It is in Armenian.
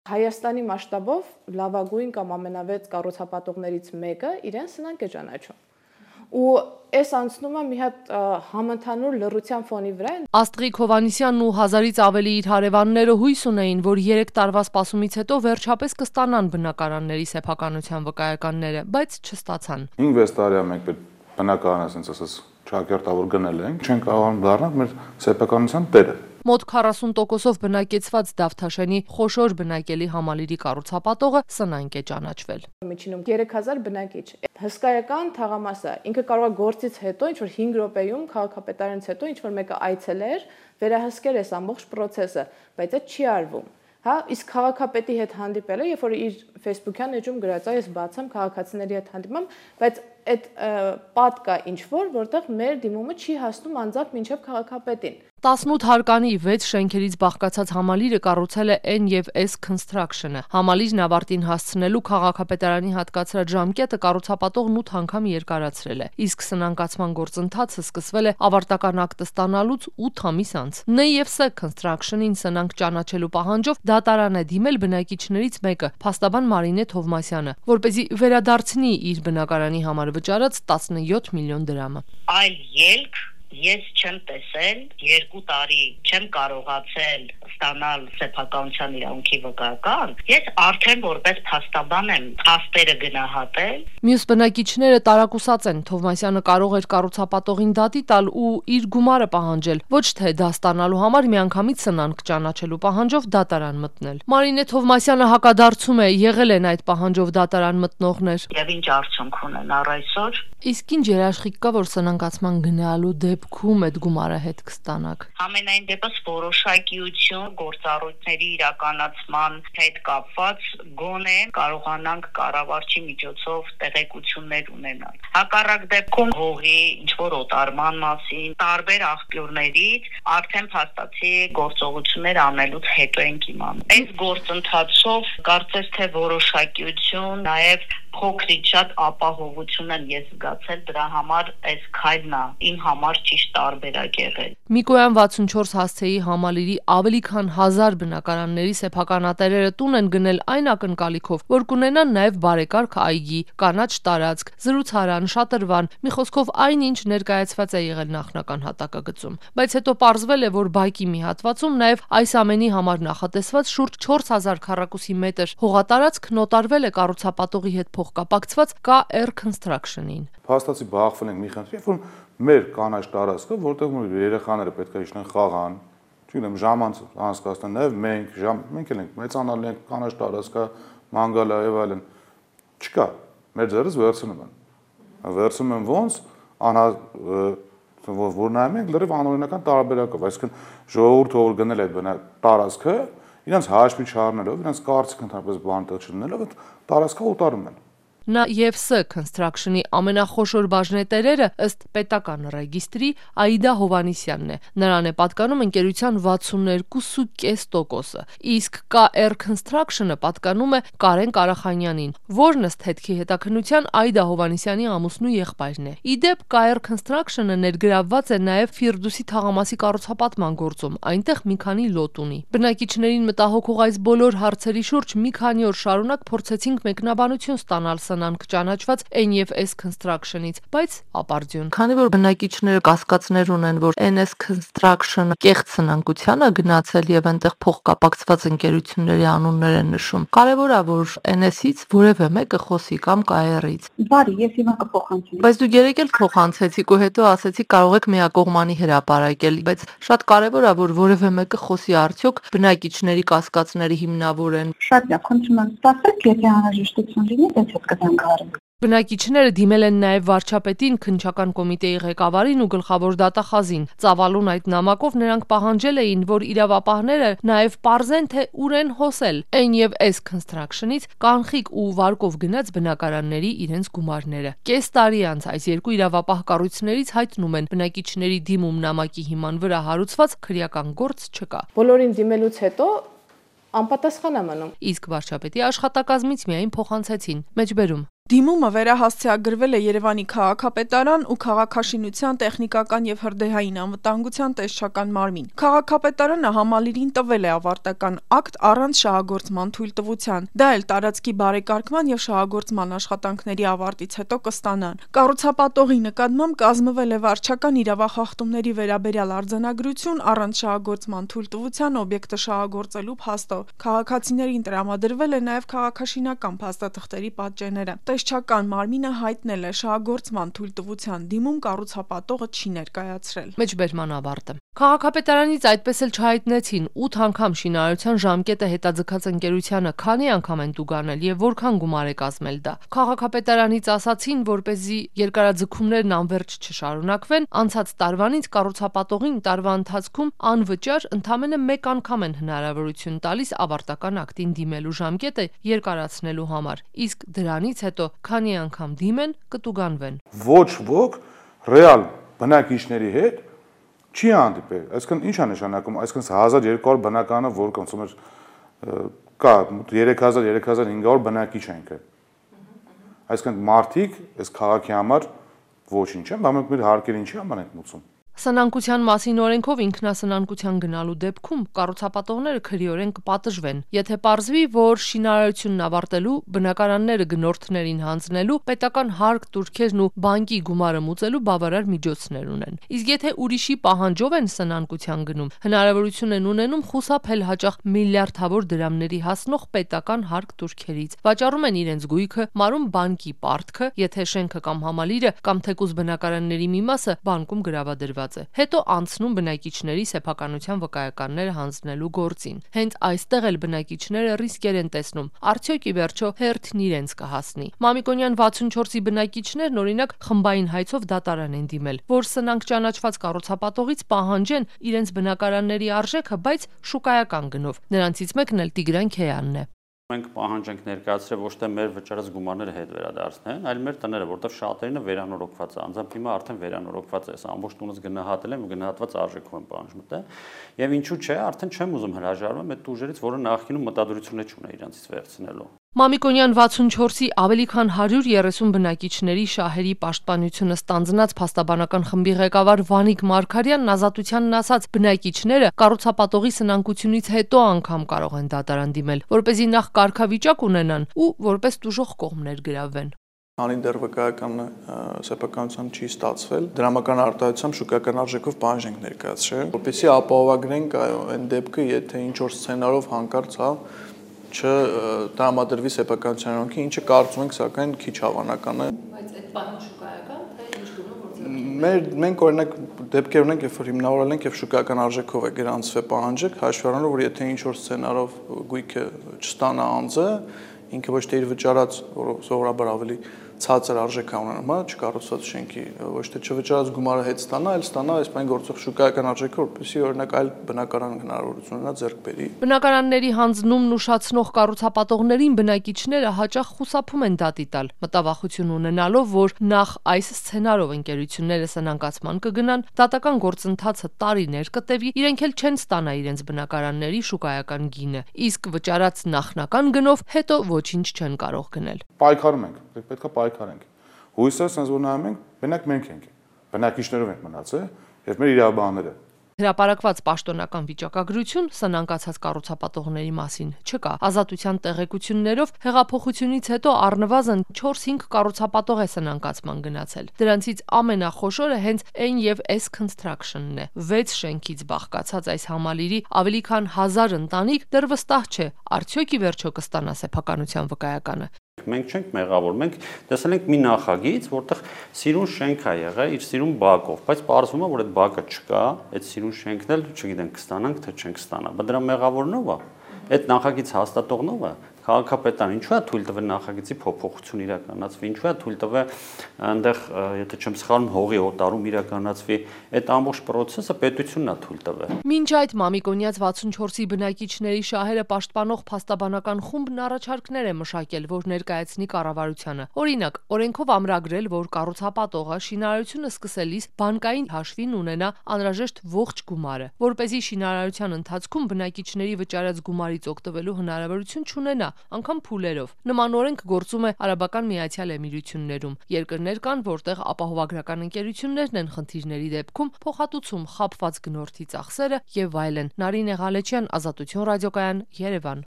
Հայաստանի մասշտաբով լավագույն կամ ամենավեծ կառուցապատողներից մեկը իրեն սնանկ է ճանաչում։ Ու այս անցնում է մի հատ համընդհանուր լռության ֆոնի վրա։ Աստղիկ Հովհաննիսյանն ու 1000-ից ավելի իր հարևանները հույս ունեին, որ 3 տարվա սպասումից հետո վերջապես կստանան բնակարանների սեփականության վկայականները, բայց չստացան։ 5-6 տարի մենք բնակարանը ասենց ասած ճակերտավոր գնել ենք, չենք կարողանում դառնալ մեր սեփականության տերը։ Մոտ 40%-ով բնակեցված Դավթաշենի խոշոր բնակելի համալիրի կառուցապատողը սնանկ է ճանաչվել։ Միջինում 3000 բնակիչ։ Հսկայական թաղամասը, ինքը կարող է գործից հետո ինչ-որ 5 րոպեում քաղաքապետարանից հետո ինչ-որ մեկը այցելեր, վերահսկեր այս ամբողջ process-ը, բայց այդ չի արվում։ Հա, իսկ քաղաքապետի հետ հանդիպելը, երբ որ իր Facebook-յան էջում գրած է, ես բացեմ քաղաքացիների հետ հանդիպում, բայց այդ պատ կա ինչ-որ, որտեղ մեր դիմումը չի հասնում անձամբ մինչև քաղաքապետին։ 18 հարկանի 6 շենքերից բաղկացած համալիրը կառուցել է N&S Construction-ը։ Համալիրն ավարտին հասցնելու քաղաքապետարանի հատկացրած ժամկետը կառուցապատողն 8 անգամ երկարացրել է, իսկ սնանկացման գործընթացը սկսվել է ավարտական ակտը ստանալուց 8 ամիս անց։ N&S Construction-ին սնանկ ճանաչելու պահանջով դատարան է դիմել բնակիչներից մեկը, փաստաբան Մարինե Թովմասյանը, որպեսզի վերադարձնի իր բնակարանի համար վճարած 17 միլիոն դրամը։ Այլ ելք ես չեմ տեսել, 2 տարի չեմ կարողացել ստանալ սեփականության իրավունքի վկայական, ես արդեն որպես փաստաբան եմ փաստերը գնահատել։ Մյուս բնակիչները տարակուսած են, Թովմասյանը կարող էր կառուցապատողին դատի տալ ու իր գումարը պահանջել, ոչ թե դա ստանալու համար միանգամից սնանկ ճանաչելու պահանջով դատարան մտնել։ Մարինե Թովմասյանը հակադարձում է, եղել են այդ պահանջով դատարան մտնողներ։ Եվ ինչ արդյունք ունեն առ այսօր։ Իսկ ինչ երաշխիք կա, որ սնանկացման գնալու դեպքում այդ գումարը հետ կստանաք։ Համենայն դեպս որոշակիություն գործառույթների իրականացման հետ կապված գոնե կարողանանք կառավարչի միջոցով տեղեկություններ ունենալ։ Հակառակ դեպքում հողի ինչ-որ օտարման մասին տարբեր աղբյուրներից արդեն փաստացի գործողություններ անելուց հետո ենք իմանում։ Այս գործընթացով կարծես թե որոշակիություն, նաև փոքրիկ շատ ապահովություն եմ ես զգացել, դրա համար այս քայլն է իմ համար ճիշտ տարբերակ եղել։ Միկոյան 64 հասցեի համալիրի ավելի քան 1000 բնակարանների սեփականատերերը տուն են գնել այն ակնկալիքով, որ կունենան նաև բարեկարգ այգի, կանաչ տարածք, զրուցարան, շատրվան, մի խոսքով այնինչ ներկայացված է եղել նախնական հատակագծում։ Բայց հետո պարզվել է, որ բակի մի հատվածում նաև այս ամենի համար նախատեսված շուրջ 4000 քառակուսի մետր հողատարածք նոտարվել է կառուցապատողի հետ փոխկապակցված KR Construction-ին։ Փաստացի բախվել ենք մի խնդրի, որ մեր կանաչ տարածքը, որտեղ երեխաները պետք է իջնեն խաղան, չգիտեմ, ժամանց անցկացնեն, նաև մենք էլ ենք մեծանալ ենք կանաչ տարածքը, մանգալա եւ այլն։ Չկա, մեր ձեռս վերցնում են։ Վերցնում են ոնց, որ նայում ենք լրիվ անօրինական տարբերակով, այսինքն ժողովուրդը որ գնել է տարածքը, իրենց հաշվի չառնելով, իրենց կարծիք ընդհանրապես բան չդնելով, այդ տարածքը ուտարում են։ N&S Construction-ի ամենախոշոր բաժնետերերը ըստ պետական ռեգիստրի Աիդա Հովհաննիսյանն է։ Նրան է պատկանում ընկերության 62.5%-ը, իսկ KR Construction-ը պատկանում է Կարեն Կարախանյանին, որն ըստ հետքի հետաքննության Աիդա Հովհաննիսյանի ամուսնու եղբայրն է։ Իդեպ KR Construction-ը ներգրավված է նաև Ֆիրդուսի թաղամասի կառուցապատման գործում, այնտեղ մի քանի լոտ ունի։ Բնակիչներին մտահոգող այս բոլոր հարցերի շուրջ մի քանի օր շարունակ փորձեցինք մեկնաբանություն ստանալ սնանկ ճանաչված N&S Construction-ից, բայց ապարդյուն։ Քանի որ բնակիչները կասկածներ ունեն, որ N&S Construction-ը կեղծ սնանկության է գնացել եւ այնտեղ փոխկապակցված ընկերությունների անուններ են նշում, կարեւոր է, որ N&S-ից որևէ մեկը խոսի կամ KR-ից։ Բարի, ես հիմա կփոխանցեմ։ Բայց դուք երեք էլ փոխանցեցիք ու հետո ասեցիք կարող եք միակողմանի հրապարակել, բայց շատ կարեւոր է, որ որևէ մեկը խոսի արդյոք բնակիչների կասկածների հիմնավորեն։ Շատ լավ, խնդրում եմ սպասեք, եթե անհրաժեշտություն լինի, դες հետ կզանգահարեմ։ Բնակիչները դիմել են նաև վարչապետին, քննչական կոմիտեի ղեկավարին ու գլխավոր դատախազին։ Ծավալուն այդ նամակով նրանք պահանջել էին, որ իրավապահները նաև պարզեն, թե ուր են հոսել N&S Construction-ից կանխիկ ու վարկով գնաց բնակարանների իրենց գումարները։ Կես տարի անց այս երկու իրավապահ կառույցներից հայտնում են, բնակիչների դիմում նամակի հիման վրա հարուցված քրեական գործ չկա։ Բոլորին դիմելուց հետո անպատասխան է մնում։ Իսկ վարչապետի աշխատակազմից միայն փոխանցեցին մեջբերում։ Դիմումը վերահասցեագրվել է Երևանի քաղաքապետարան ու քաղաքաշինության տեխնիկական եւ հրդեհային անվտանգության տեսչական մարմին։ Քաղաքապետարանը համալիրին տվել է ավարտական ակտ առանց շահագործման թույլտվության։ Դա էլ տարածքի բարեկարգման եւ շահագործման աշխատանքների ավարտից հետո կստանան։ Կառուցապատողի նկատմամբ կազմվել է վարչական իրավախախտումների վերաբերյալ արձանագրություն առանց շահագործման թույլտվության օբյեկտը շահագործելու փաստով։ Քաղաքացիներին տրամադրվել է նաեւ քաղաքաշինական փաստաթղթերի պատճենները։ Տեսչական մարմինը հայտնել է շահագործման թույլտվության դիմում կառուցապատողը չի ներկայացրել։ Մեջբերման ավարտը։ Քաղաքապետարանից այդպես էլ չհայտնեցին 8 անգամ շինարարության ժամկետը հետաձգած ընկերությանը քանի անգամ են տուգանել եւ որքան գումար է կազմել դա։ Քաղաքապետարանից ասացին, որպեսզի երկարաձգումներն անվերջ չշարունակվեն, անցած տարվանից կառուցապատողին տարվա ընթացքում անվճար ընդամենը 1 անգամ են հնարավորություն տալիս ավարտական ակտին դիմելու ժամկետը երկարացնելու համար, իսկ դրանից հետո քանի անգամ դիմեն կտուգանվեն։ Ոչ ոք ռեալ բնակիչների հետ չի հանդիպել։ Այսինքն ի՞նչ է նշանակում, այսինքն 1200 բնականը որ կոնսում էր կա 3000-3500 բնակիչ են կա։ Այսինքն մարդիկ այս քաղաքի համար ոչինչ են, բայց մենք մեր հարկերին չի համար ենք մուծում։ Սնանկության մասին օրենքով ինքնասնանկության գնալու դեպքում կառուցապատողները քրեորեն կպատժվեն, եթե պարզվի, որ շինարարությունն ավարտելու, բնակարանները գնորդներին հանձնելու, պետական հարկ տուրքերն ու բանկի գումարը մուծելու բավարար միջոցներ ունեն։ Իսկ եթե ուրիշի պահանջով են սնանկության գնում, հնարավորություն են ունենում խուսափել հաճախ միլիարդավոր դրամների հասնող պետական հարկ տուրքերից։ Վաճառում են իրենց գույքը, մարում բանկի պարտքը, եթե շենքը կամ համալիրը կամ թեկուզ բնակարանների մի մասը բանկում գրավադրված։ Հետո անցնում բնակիչների սեփականության վկայականները հանձնելու գործին։ Հենց այստեղ էլ բնակիչները ռիսկեր են տեսնում, արդյոք ի վերջո հերթն իրենց կհասնի։ Մամիկոնյան 64-ի բնակիչներն օրինակ խմբային հայցով դատարան են դիմել, որ սնանկ ճանաչված կառուցապատողից պահանջեն իրենց բնակարանների արժեքը, բայց շուկայական գնով։ Նրանցից մեկն էլ Տիգրան Քեյանն է։ Մենք պահանջ ենք ներկայացրել ոչ թե մեր վճարած գումարները հետ վերադարձնեն, այլ մեր տները, որտեղ շատերինը վերանորոգված է, անձամբ հիմա արդեն վերանորոգված է, ամբողջ տունս գնահատել եմ, գնահատված արժեքով եմ պահանջ մտել, եւ ինչու՞ չէ, արդեն չեմ ուզում հրաժարվեմ այդ ուժերից, որը նախկինում մտադրություն չունե իրանցից վերցնելու։ Մամիկոնյան 64-ի ավելի քան 130 բնակիչների շահերի պաշտպանությունը ստանձնած փաստաբանական խմբի ղեկավար Վանիկ Մարգարյանն ազատությանն ասաց, բնակիչները կառուցապատողի սնանկությունից հետո անգամ կարող են դատարան դիմել, որպեսզի նախ կարգավիճակ ունենան ու որպես տուժող կողմներ գրավվեն։ Քանի դեռ վկայական սեփականությամբ չի ստացվել, դրամական արտահայտությամբ շուկայական արժեքով պահանջ ենք ներկայացրել, որպեսզի ապահովագրենք այն դեպքը, եթե ինչ-որ սցենարով հանկարծ չտրամադրվի սեփականության օրենքի, ինչը կարծում ենք, սակայն քիչ հավանական է։ Բայց այդ պահանջը շուկայական, թե ինչ գումարով Մենք օրինակ դեպքեր ունենք, երբ որ հիմնավորել ենք եւ շուկայական արժեքով է գրանցվել պահանջը, հաշվի առնելով, որ եթե ինչ-որ սցենարով գույքը չստանա անձը, ինքը ոչ թե իր վճարած, որը սովորաբար ավելի ցածր արժեք ունենալու, չկառուցված շենքի, ոչ թե չվճարած գումարը հետ ստանա, այլ ստանա այս բանի գործող շուկայական արժեքը, որպեսզի օրինակ այլ բնակարան հնարավորություն ունենա ձեռք բերի։ Բնակարանների հանձնումն ուշացնող կառուցապատողներին բնակիչները հաճախ խուսափում են դատի տալ, մտավախություն ունենալով, որ նախ այս սցենարով ընկերությունները սնանկացման կգնան, դատական գործընթացը տարիներ կտևի, իրենք էլ չեն ստանա իրենց բնակարանների շուկայական գինը, իսկ վճարած նախնական գնով հետո ոչինչ չեն կարող գնել։ Պայքարում ենք, պետք է պայքարենք։ Հույսը sense որ նայում ենք, մենք ենք, բնակիչներով ենք մնացել եւ մեր իրավաբանները։ Հրապարակված պաշտոնական վիճակագրություն սնանկացած կառուցապատողների մասին չկա։ Ազատության տեղեկություններով հեղափոխությունից հետո առնվազն 4-5 կառուցապատող է սնանկացման գնացել։ Դրանցից ամենախոշորը հենց N&S Construction-ն է։ 6 շենքից բաղկացած այս համալիրի ավելի քան 1000 ընտանիք դեռ վստահ չէ, արդյոք ի վերջո կստանա սեփականության վկայականը։ Մենք չենք մեղավոր, մենք տեսել ենք մի նախագիծ, որտեղ սիրուն շենք է եղել իր սիրուն բակով, բայց պարզվում է, որ այդ բակը չկա, այդ սիրուն շենքն էլ չգիտենք կստանանք թե չենք ստանա։ Բայց դրա մեղավորն ով է։ Այդ նախագիծ հաստատողն ով է։ Քաղաքապետարան ինչու է թույլ տվել նախագծի փոփոխություն իրականացվի, ինչու է թույլ տվել այնտեղ, եթե չեմ սխալվում, հողի օտարում իրականացվի, այդ ամբողջ process-ը պետությունն է թույլ տվել։ Մինչ այդ Մամիկոնյաց 64-ի բնակիչների շահերը պաշտպանող փաստաբանական խումբն առաջարկներ է մշակել, որ ներկայացնի կառավարությանը։ Օրինակ, օրենքով ամրագրել, որ կառուցապատողը շինարարությունը սկսելիս բանկային հաշվին ունենա անհրաժեշտ ողջ գումարը, որպեսզի շինարարության ընթացքում բնակիչների վճարած գումարից օգտվելու հնարավորություն չունենա, անգամ փուլերով։ Նման օրենք գործում է Արաբական Միացյալ Էմիրություններում։ Երկրներ կան, որտեղ ապահովագրական ընկերություններն են խնդիրների դեպքում փոխհատուցում խաբված գնորդի ծախսերը եւ այլն։ Նարինե Ղալեչյան, Ազատություն ռադիոկայան, Երևան։